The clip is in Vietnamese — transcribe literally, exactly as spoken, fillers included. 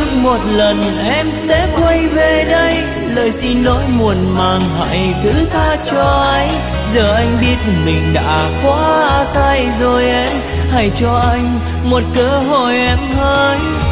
một lần em sẽ quay về đây. Lời xin lỗi muộn màng hãy thứ tha cho anh. Giờ anh biết mình đã quá sai rồi em, hãy cho anh một cơ hội em hỡi.